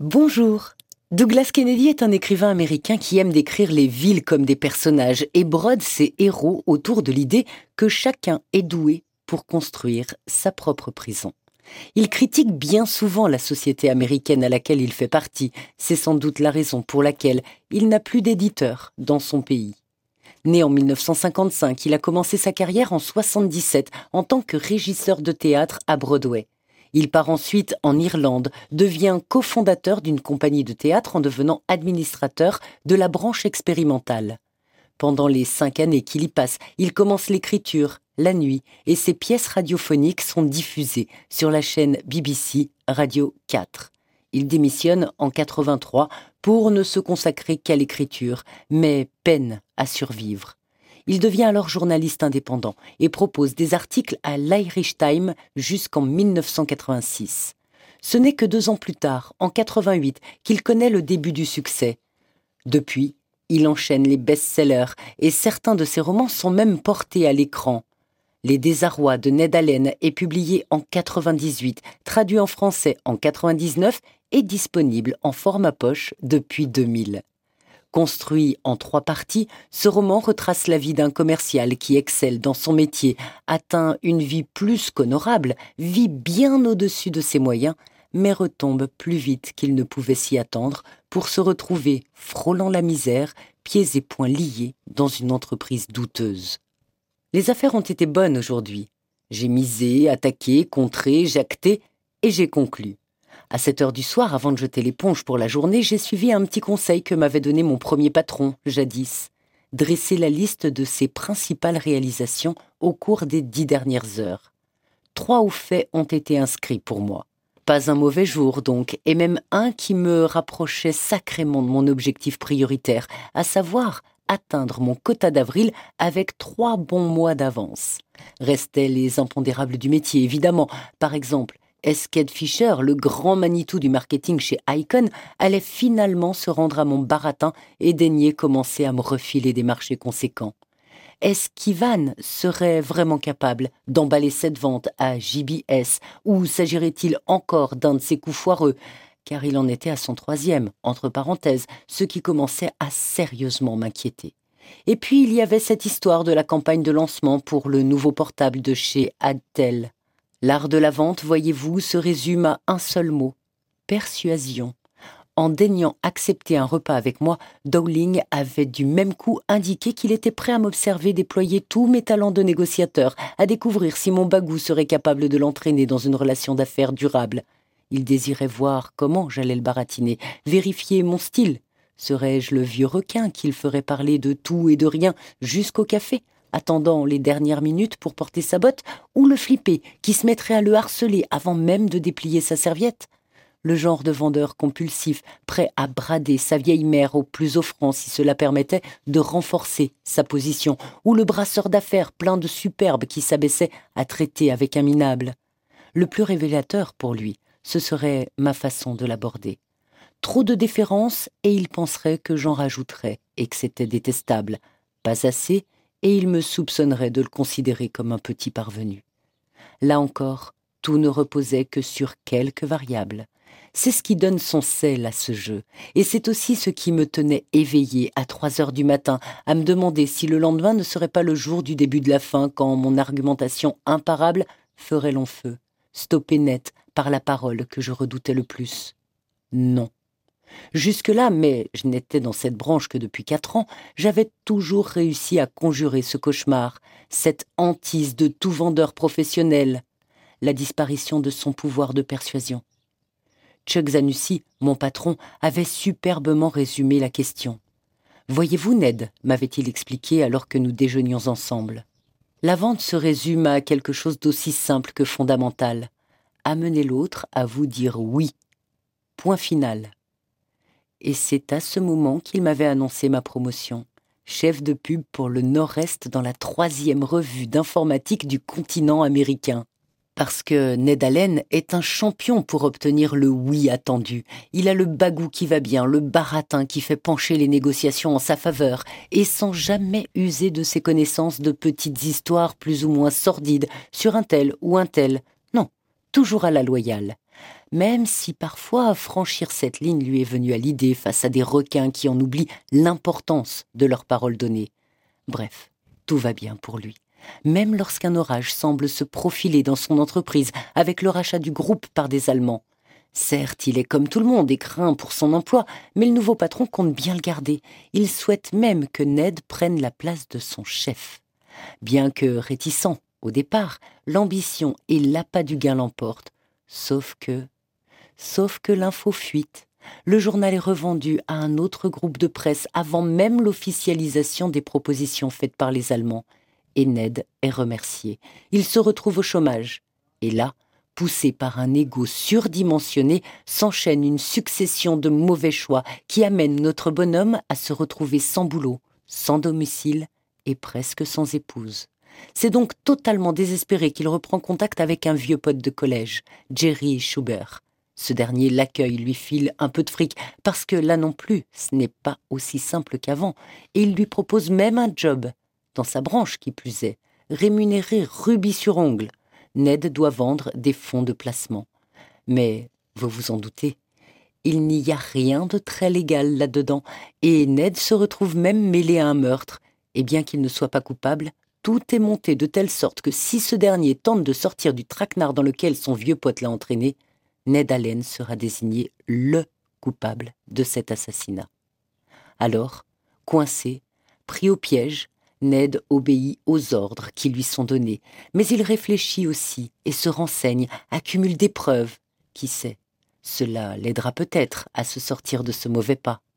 Bonjour. Douglas Kennedy est un écrivain américain qui aime décrire les villes comme des personnages et brode ses héros autour de l'idée que chacun est doué pour construire sa propre prison. Il critique bien souvent la société américaine à laquelle il fait partie. C'est sans doute la raison pour laquelle il n'a plus d'éditeur dans son pays. Né en 1955, il a commencé sa carrière en 1977 en tant que régisseur de théâtre à Broadway. Il part ensuite en Irlande, devient cofondateur d'une compagnie de théâtre en devenant administrateur de la branche expérimentale. Pendant les 5 années qu'il y passe, il commence l'écriture, la nuit, et ses pièces radiophoniques sont diffusées sur la chaîne BBC Radio 4. Il démissionne en 1983 pour ne se consacrer qu'à l'écriture, mais peine à survivre. Il devient alors journaliste indépendant et propose des articles à l'Irish Times jusqu'en 1986. Ce n'est que 2 ans plus tard, en 1988, qu'il connaît le début du succès. Depuis, il enchaîne les best-sellers et certains de ses romans sont même portés à l'écran. Les Désarrois de Ned Allen est publié en 1998, traduit en français en 1999 et disponible en format poche depuis 2000. Construit en 3 parties, ce roman retrace la vie d'un commercial qui excelle dans son métier, atteint une vie plus qu'honorable, vit bien au-dessus de ses moyens, mais retombe plus vite qu'il ne pouvait s'y attendre pour se retrouver frôlant la misère, pieds et poings liés dans une entreprise douteuse. Les affaires ont été bonnes aujourd'hui. J'ai misé, attaqué, contré, jacté et j'ai conclu. À 7 heures du soir, avant de jeter l'éponge pour la journée, j'ai suivi un petit conseil que m'avait donné mon premier patron, jadis. Dresser la liste de ses principales réalisations au cours des 10 dernières heures. 3 hauts faits ont été inscrits pour moi. Pas un mauvais jour donc, et même un qui me rapprochait sacrément de mon objectif prioritaire, à savoir atteindre mon quota d'avril avec 3 bons mois d'avance. Restaient les impondérables du métier, évidemment. Par exemple, Esked Fischer, le grand Manitou du marketing chez Icon, allait finalement se rendre à mon baratin et daigner commencer à me refiler des marchés conséquents. Est-ce qu'Ivan serait vraiment capable d'emballer cette vente à JBS ou s'agirait-il encore d'un de ses coups foireux, car il en était à son 3e, entre parenthèses, ce qui commençait à sérieusement m'inquiéter. Et puis il y avait cette histoire de la campagne de lancement pour le nouveau portable de chez Adtel. L'art de la vente, voyez-vous, se résume à un seul mot, persuasion. En daignant accepter un repas avec moi, Dowling avait du même coup indiqué qu'il était prêt à m'observer déployer tous mes talents de négociateur, à découvrir si mon bagou serait capable de l'entraîner dans une relation d'affaires durable. Il désirait voir comment j'allais le baratiner, vérifier mon style. Serais-je le vieux requin qu'il ferait parler de tout et de rien jusqu'au café, attendant les dernières minutes pour porter sa botte, ou le flippé qui se mettrait à le harceler avant même de déplier sa serviette? Le genre de vendeur compulsif, prêt à brader sa vieille mère au plus offrant si cela permettait de renforcer sa position, ou le brasseur d'affaires plein de superbes qui s'abaissait à traiter avec un minable. Le plus révélateur pour lui, ce serait ma façon de l'aborder. Trop de déférence et il penserait que j'en rajouterais et que c'était détestable. Pas assez et il me soupçonnerait de le considérer comme un petit parvenu. Là encore, tout ne reposait que sur quelques variables. C'est ce qui donne son sel à ce jeu, et c'est aussi ce qui me tenait éveillé à 3 heures du matin, à me demander si le lendemain ne serait pas le jour du début de la fin, quand mon argumentation imparable ferait long feu, stoppée net par la parole que je redoutais le plus. Non. Jusque-là, mais je n'étais dans cette branche que depuis 4 ans, j'avais toujours réussi à conjurer ce cauchemar, cette hantise de tout vendeur professionnel, la disparition de son pouvoir de persuasion. Chuck Zanussi, mon patron, avait superbement résumé la question. « Voyez-vous, Ned, m'avait-il expliqué alors que nous déjeunions ensemble. La vente se résume à quelque chose d'aussi simple que fondamental. Amener l'autre à vous dire oui. Point final. » Et c'est à ce moment qu'il m'avait annoncé ma promotion. Chef de pub pour le Nord-Est dans la 3e revue d'informatique du continent américain. Parce que Ned Allen est un champion pour obtenir le oui attendu. Il a le bagou qui va bien, le baratin qui fait pencher les négociations en sa faveur, et sans jamais user de ses connaissances de petites histoires plus ou moins sordides sur un tel ou un tel. Non, toujours à la loyale. même si parfois franchir cette ligne lui est venu à l'idée face à des requins qui en oublient l'importance de leurs paroles données. Bref, tout va bien pour lui. Même lorsqu'un orage semble se profiler dans son entreprise avec le rachat du groupe par des Allemands. Certes, il est comme tout le monde et craint pour son emploi, mais le nouveau patron compte bien le garder. Il souhaite même que Ned prenne la place de son chef. Bien que réticent au départ, l'ambition et l'appât du gain l'emportent. Sauf que l'info fuite. Le journal est revendu à un autre groupe de presse avant même l'officialisation des propositions faites par les Allemands. Et Ned est remercié. Il se retrouve au chômage. Et là, poussé par un ego surdimensionné, s'enchaîne une succession de mauvais choix qui amènent notre bonhomme à se retrouver sans boulot, sans domicile et presque sans épouse. C'est donc totalement désespéré qu'il reprend contact avec un vieux pote de collège, Jerry Schubert. Ce dernier l'accueille, lui file un peu de fric, parce que là non plus, ce n'est pas aussi simple qu'avant, et il lui propose même un job, dans sa branche qui plus est, rémunéré rubis sur ongle. Ned doit vendre des fonds de placement. Mais, vous vous en doutez, il n'y a rien de très légal là-dedans, et Ned se retrouve même mêlé à un meurtre, et bien qu'il ne soit pas coupable, tout est monté de telle sorte que si ce dernier tente de sortir du traquenard dans lequel son vieux pote l'a entraîné, Ned Allen sera désigné le coupable de cet assassinat. Alors, coincé, pris au piège, Ned obéit aux ordres qui lui sont donnés, mais il réfléchit aussi et se renseigne, accumule des preuves. Qui sait, cela l'aidera peut-être à se sortir de ce mauvais pas.